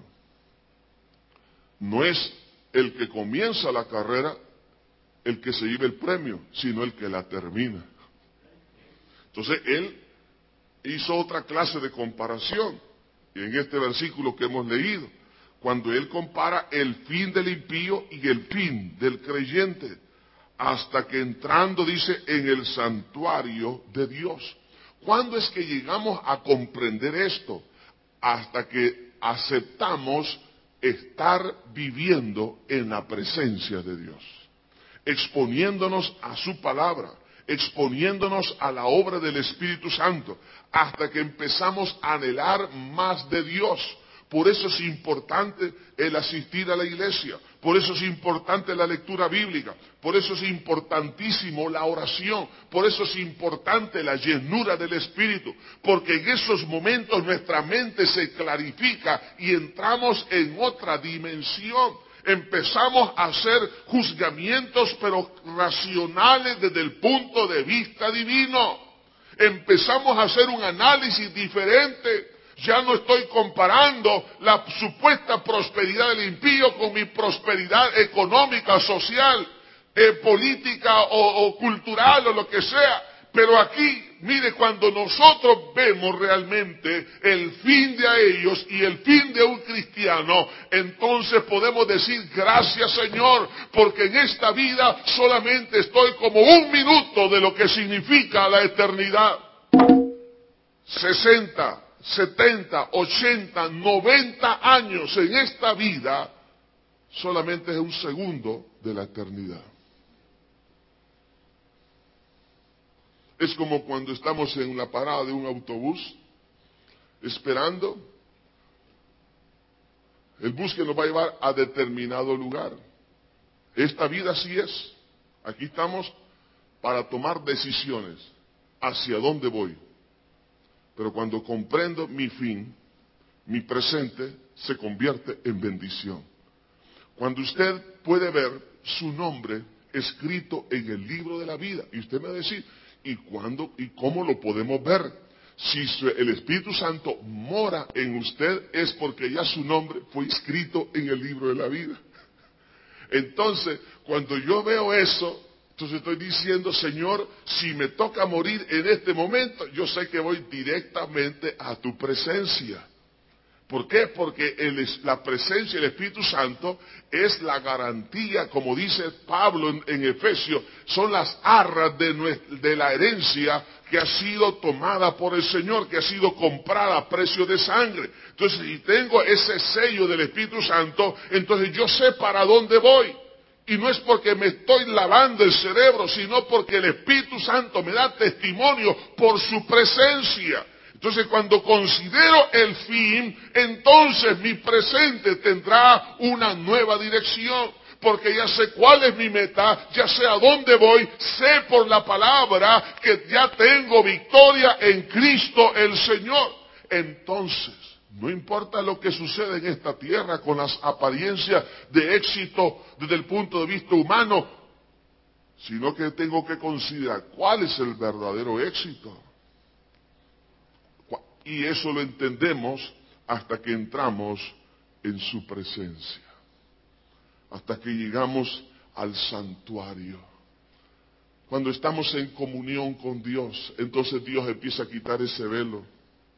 No es el que comienza la carrera el que se lleve el premio, sino el que la termina. Entonces, él hizo otra clase de comparación. Y en este versículo que hemos leído, cuando él compara el fin del impío y el fin del creyente, hasta que entrando, dice, en el santuario de Dios. ¿Cuándo es que llegamos a comprender esto? Hasta que aceptamos estar viviendo en la presencia de Dios, exponiéndonos a su palabra, exponiéndonos a la obra del Espíritu Santo, hasta que empezamos a anhelar más de Dios. Por eso es importante el asistir a la iglesia, por eso es importante la lectura bíblica, por eso es importantísimo la oración, por eso es importante la llenura del Espíritu, porque en esos momentos nuestra mente se clarifica y entramos en otra dimensión. Empezamos a hacer juzgamientos, pero racionales desde el punto de vista divino. Empezamos a hacer un análisis diferente. Ya no estoy comparando la supuesta prosperidad del impío con mi prosperidad económica, social, eh, política o, o cultural o lo que sea. Pero aquí, mire, cuando nosotros vemos realmente el fin de ellos y el fin de un cristiano, entonces podemos decir, gracias Señor, porque en esta vida solamente estoy como un minuto de lo que significa la eternidad. sesenta, setenta, ochenta, noventa años en esta vida, solamente es un segundo de la eternidad. Es como cuando estamos en la parada de un autobús, esperando el bus que nos va a llevar a determinado lugar. Esta vida así es. Aquí estamos para tomar decisiones. ¿Hacia dónde voy? Pero cuando comprendo mi fin, mi presente se convierte en bendición. Cuando usted puede ver su nombre escrito en el libro de la vida, y usted me va a decir, ¿y cuándo y cómo lo podemos ver? Si el Espíritu Santo mora en usted, es porque ya su nombre fue escrito en el libro de la vida. Entonces, cuando yo veo eso, entonces estoy diciendo, Señor, si me toca morir en este momento, yo sé que voy directamente a tu presencia. ¿Por qué? Porque el, la presencia del Espíritu Santo es la garantía, como dice Pablo en, en Efesios, son las arras de, nuestra, de la herencia que ha sido tomada por el Señor, que ha sido comprada a precio de sangre. Entonces, si tengo ese sello del Espíritu Santo, entonces yo sé para dónde voy. Y no es porque me estoy lavando el cerebro, sino porque el Espíritu Santo me da testimonio por su presencia. Entonces, cuando considero el fin, entonces mi presente tendrá una nueva dirección, porque ya sé cuál es mi meta, ya sé a dónde voy, sé por la palabra que ya tengo victoria en Cristo el Señor. Entonces, no importa lo que suceda en esta tierra con las apariencias de éxito desde el punto de vista humano, sino que tengo que considerar cuál es el verdadero éxito. Y eso lo entendemos hasta que entramos en su presencia, hasta que llegamos al santuario. Cuando estamos en comunión con Dios, entonces Dios empieza a quitar ese velo.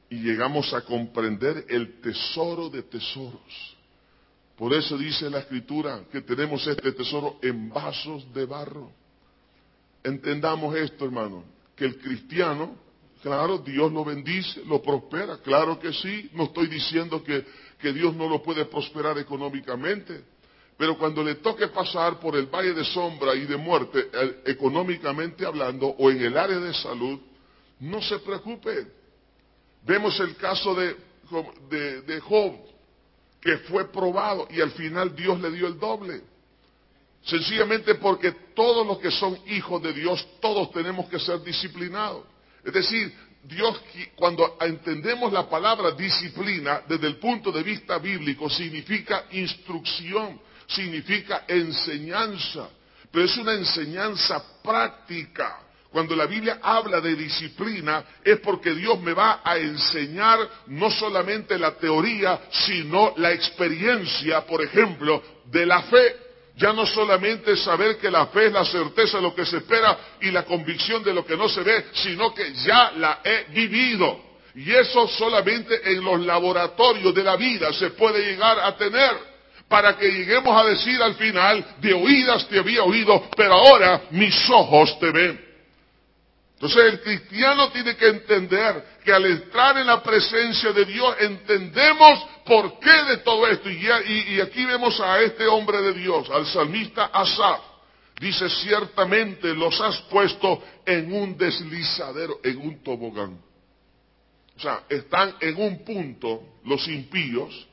y llegamos a comprender el tesoro de tesoros. Por eso dice la Escritura que tenemos este tesoro en vasos de barro. Entendamos esto, hermano, que el cristiano, claro, Dios lo bendice, lo prospera, claro que sí. No estoy diciendo que, que Dios no lo puede prosperar económicamente, pero cuando le toque pasar por el valle de sombra y de muerte, eh, económicamente hablando, o en el área de salud, no se preocupe. Vemos el caso de, de, de Job, que fue probado y al final Dios le dio el doble. Sencillamente porque todos los que son hijos de Dios, todos tenemos que ser disciplinados. Es decir, Dios, cuando entendemos la palabra disciplina desde el punto de vista bíblico, significa instrucción, significa enseñanza, pero es una enseñanza práctica. Cuando la Biblia habla de disciplina es porque Dios me va a enseñar no solamente la teoría, sino la experiencia, por ejemplo, de la fe. Ya no solamente saber que la fe es la certeza de lo que se espera y la convicción de lo que no se ve, sino que ya la he vivido. Y eso solamente en los laboratorios de la vida se puede llegar a tener, para que lleguemos a decir al final, de oídas te había oído, pero ahora mis ojos te ven. Entonces el cristiano tiene que entender que al entrar en la presencia de Dios entendemos por qué de todo esto. Y, ya, y, y aquí vemos a este hombre de Dios, al salmista Asaf. Dice, ciertamente los has puesto en un deslizadero, en un tobogán. O sea, están en un punto los impíos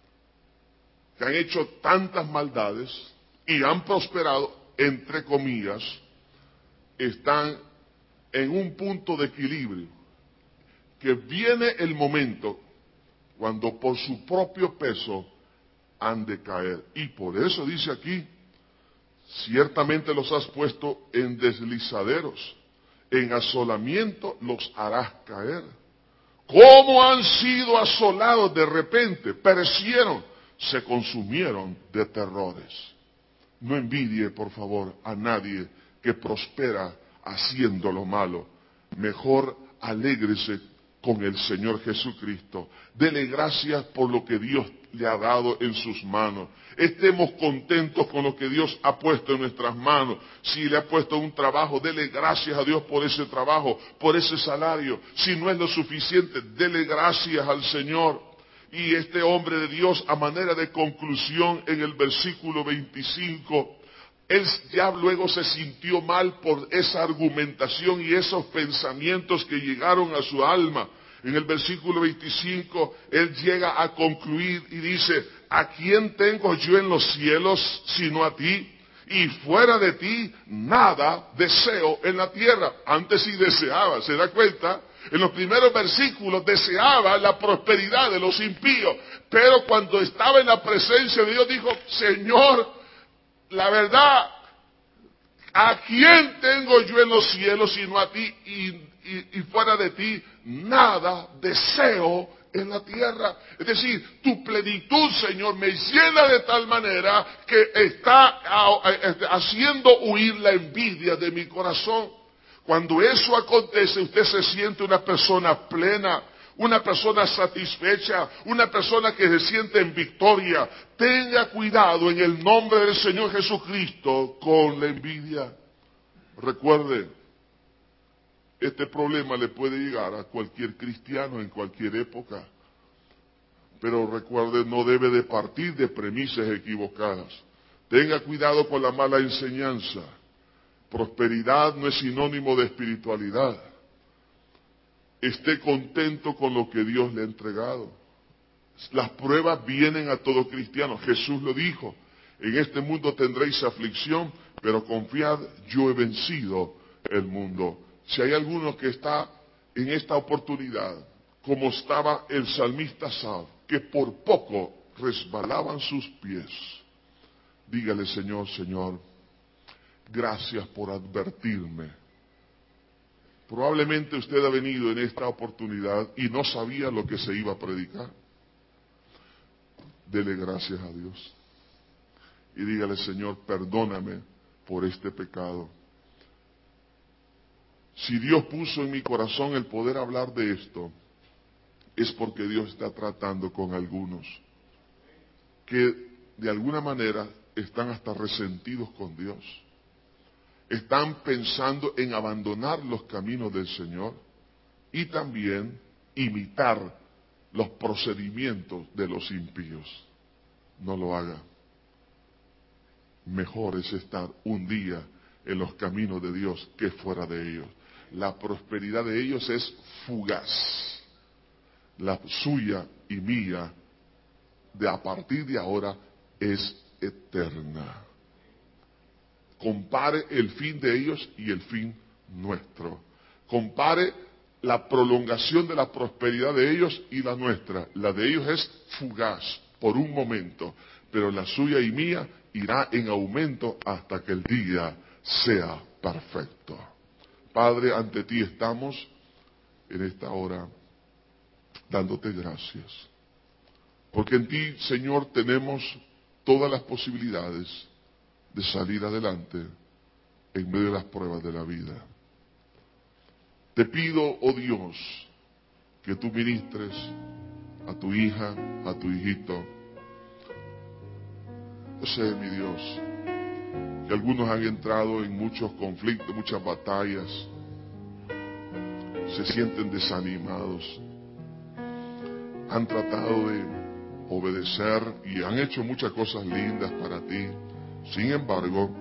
que han hecho tantas maldades y han prosperado, entre comillas, están en un punto de equilibrio, que viene el momento cuando por su propio peso han de caer. Y por eso dice aquí, ciertamente los has puesto en deslizaderos, en asolamiento los harás caer. ¿Cómo han sido asolados de repente? Perecieron, se consumieron de terrores. No envidie, por favor, a nadie que prospera haciendo lo malo. Mejor alégrese con el Señor Jesucristo. Dele gracias por lo que Dios le ha dado en sus manos. Estemos contentos con lo que Dios ha puesto en nuestras manos. Si le ha puesto un trabajo, dele gracias a Dios por ese trabajo, por ese salario. Si no es lo suficiente, dele gracias al Señor. Y este hombre de Dios, a manera de conclusión, en el versículo veinticinco, él ya luego se sintió mal por esa argumentación y esos pensamientos que llegaron a su alma. En el versículo veinticinco, él llega a concluir y dice, ¿a quién tengo yo en los cielos sino a ti? Y fuera de ti, nada deseo en la tierra. Antes sí deseaba, ¿se da cuenta? En los primeros versículos deseaba la prosperidad de los impíos, pero cuando estaba en la presencia de Dios dijo, Señor, la verdad, ¿a quién tengo yo en los cielos sino a ti? Y, y, y fuera de ti, nada deseo en la tierra. Es decir, tu plenitud, Señor, me llena de tal manera que está haciendo huir la envidia de mi corazón. Cuando eso acontece, usted se siente una persona plena, una persona satisfecha, una persona que se siente en victoria. Tenga cuidado en el nombre del Señor Jesucristo con la envidia. Recuerde, este problema le puede llegar a cualquier cristiano en cualquier época. Pero recuerde, no debe de partir de premisas equivocadas. Tenga cuidado con la mala enseñanza. Prosperidad no es sinónimo de espiritualidad. Esté contento con lo que Dios le ha entregado. Las pruebas vienen a todo cristiano. Jesús lo dijo, en este mundo tendréis aflicción, pero confiad, yo he vencido el mundo. Si hay alguno que está en esta oportunidad, como estaba el salmista Asaf, que por poco resbalaban sus pies, dígale, Señor, Señor, gracias por advertirme. Probablemente usted ha venido en esta oportunidad y no sabía lo que se iba a predicar. Dele gracias a Dios. Y dígale, Señor, perdóname por este pecado. Si Dios puso en mi corazón el poder hablar de esto, es porque Dios está tratando con algunos que de alguna manera están hasta resentidos con Dios. Están pensando en abandonar los caminos del Señor y también imitar los procedimientos de los impíos. No lo haga. Mejor es estar un día en los caminos de Dios que fuera de ellos. La prosperidad de ellos es fugaz. La suya y mía, de a partir de ahora, es eterna. Compare el fin de ellos y el fin nuestro. Compare la prolongación de la prosperidad de ellos y la nuestra. La de ellos es fugaz, por un momento, pero la suya y mía irá en aumento hasta que el día sea perfecto. Padre, ante ti estamos en esta hora dándote gracias, porque en ti, Señor, tenemos todas las posibilidades de salir adelante en medio de las pruebas de la vida. Te pido, oh Dios, que tú ministres a tu hija, a tu hijito. Yo sé, mi Dios, que algunos han entrado en muchos conflictos, muchas batallas, se sienten desanimados, han tratado de obedecer y han hecho muchas cosas lindas para ti. Sin embargo,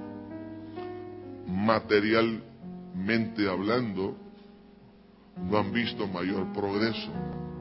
materialmente hablando, no han visto mayor progreso.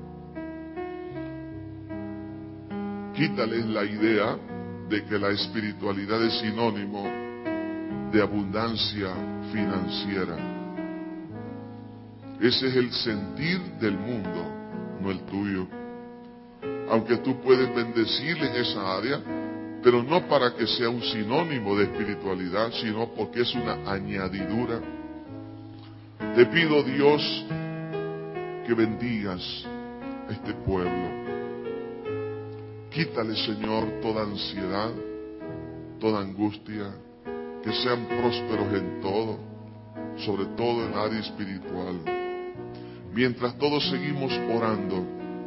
Quítales la idea de que la espiritualidad es sinónimo de abundancia financiera. Ese es el sentir del mundo, no el tuyo. Aunque tú puedes bendecirle en esa área, pero no para que sea un sinónimo de espiritualidad, sino porque es una añadidura. Te pido, Dios, que bendigas a este pueblo. Quítale, Señor, toda ansiedad, toda angustia, que sean prósperos en todo, sobre todo en el área espiritual. Mientras todos seguimos orando,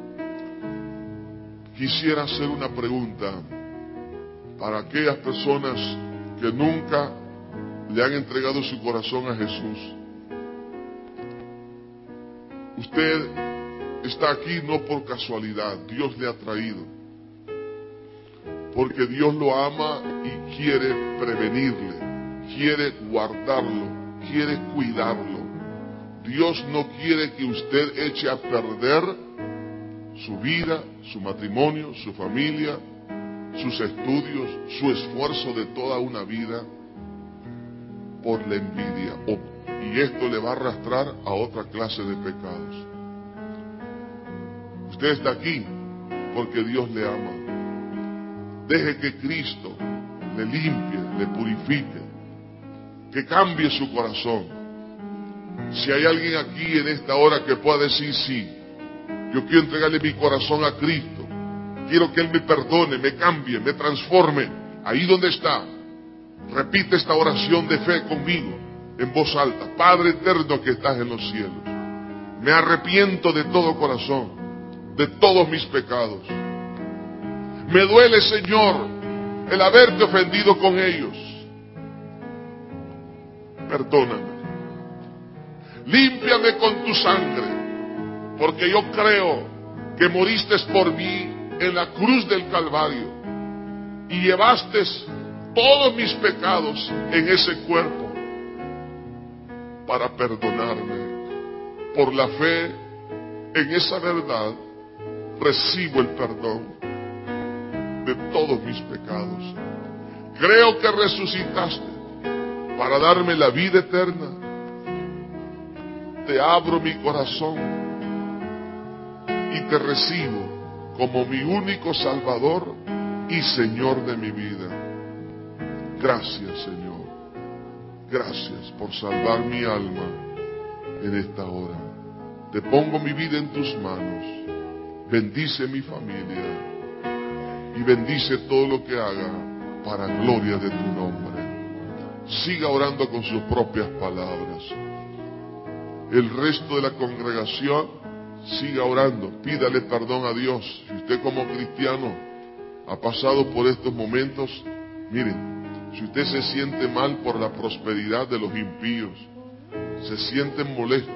quisiera hacer una pregunta para aquellas personas que nunca le han entregado su corazón a Jesús. Usted está aquí no por casualidad, Dios le ha traído, porque Dios lo ama y quiere prevenirle, quiere guardarlo, quiere cuidarlo. Dios no quiere que usted eche a perder su vida, su matrimonio, su familia, sus estudios, su esfuerzo de toda una vida por la envidia. Y esto le va a arrastrar a otra clase de pecados. Usted está aquí porque Dios le ama. Deje que Cristo le limpie, le purifique, que cambie su corazón. Si hay alguien aquí en esta hora que pueda decir sí, yo quiero entregarle mi corazón a Cristo, quiero que Él me perdone, me cambie, me transforme, ahí donde está, repite esta oración de fe conmigo, en voz alta. Padre eterno que estás en los cielos, me arrepiento de todo corazón, de todos mis pecados. Me duele, Señor, el haberte ofendido con ellos. Perdóname. Límpiame con tu sangre, porque yo creo que moriste por mí en la cruz del Calvario y llevaste todos mis pecados en ese cuerpo para perdonarme. Por la fe en esa verdad recibo el perdón de todos mis pecados. Creo que resucitaste para darme la vida eterna. Te abro mi corazón y te recibo como mi único Salvador y Señor de mi vida. Gracias, Señor. Gracias por salvar mi alma en esta hora. Te pongo mi vida en tus manos. Bendice mi familia y bendice todo lo que haga para gloria de tu nombre. Siga orando con sus propias palabras. El resto de la congregación siga orando, pídale perdón a Dios. Si usted como cristiano ha pasado por estos momentos, miren, si usted se siente mal por la prosperidad de los impíos, se siente molesto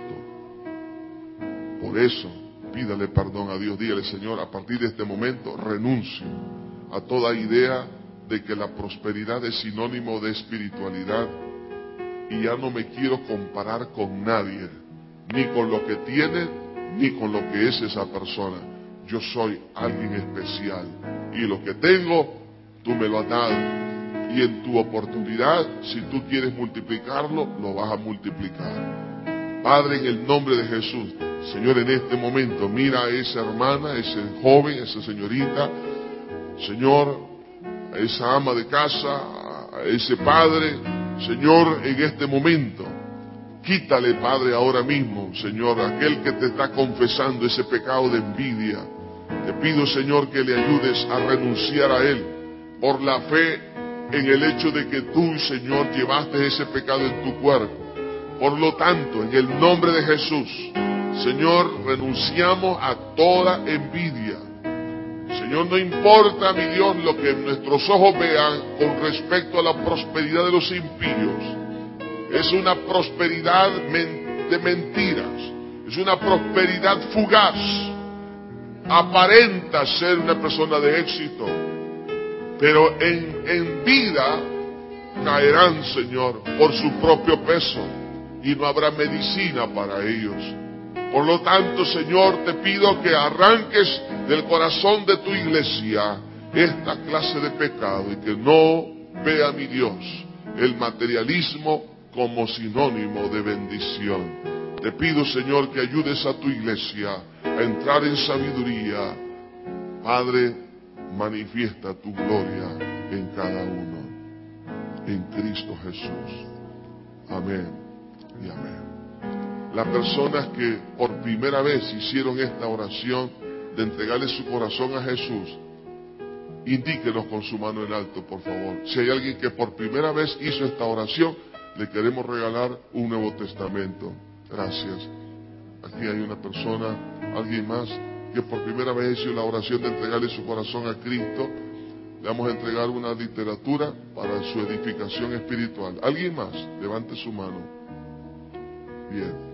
por eso, pídale perdón a Dios. Dígale: Señor, a partir de este momento renuncio a toda idea de que la prosperidad es sinónimo de espiritualidad, y ya no me quiero comparar con nadie, ni con lo que tiene, ni con lo que es esa persona. Yo soy alguien especial, y lo que tengo, tú me lo has dado, y en tu oportunidad, si tú quieres multiplicarlo, lo vas a multiplicar. Padre, en el nombre de Jesús, Señor, en este momento, mira a esa hermana, a ese joven, a esa señorita, Señor, a esa ama de casa, a ese padre, Señor, en este momento, quítale, Padre, ahora mismo, Señor, aquel que te está confesando ese pecado de envidia. Te pido, Señor, que le ayudes a renunciar a él por la fe en el hecho de que tú, Señor, llevaste ese pecado en tu cuerpo. Por lo tanto, en el nombre de Jesús, Señor, renunciamos a toda envidia. Señor, no importa, mi Dios, lo que nuestros ojos vean con respecto a la prosperidad de los impíos. Es una prosperidad de mentiras, es una prosperidad fugaz. Aparenta ser una persona de éxito, pero en, en vida caerán, Señor, por su propio peso, y no habrá medicina para ellos. Por lo tanto, Señor, te pido que arranques del corazón de tu iglesia esta clase de pecado, y que no vea, mi Dios, el materialismo como sinónimo de bendición. Te pido, Señor, que ayudes a tu iglesia a entrar en sabiduría. Padre, manifiesta tu gloria en cada uno, en Cristo Jesús. Amén y amén. Las personas que por primera vez hicieron esta oración de entregarle su corazón a Jesús, indíquenos con su mano en alto, por favor. Si hay alguien que por primera vez hizo esta oración, le queremos regalar un Nuevo Testamento. Gracias. Aquí hay una persona, alguien más, que por primera vez hizo la oración de entregarle su corazón a Cristo. Le vamos a entregar una literatura para su edificación espiritual. ¿Alguien más? Levante su mano. Bien.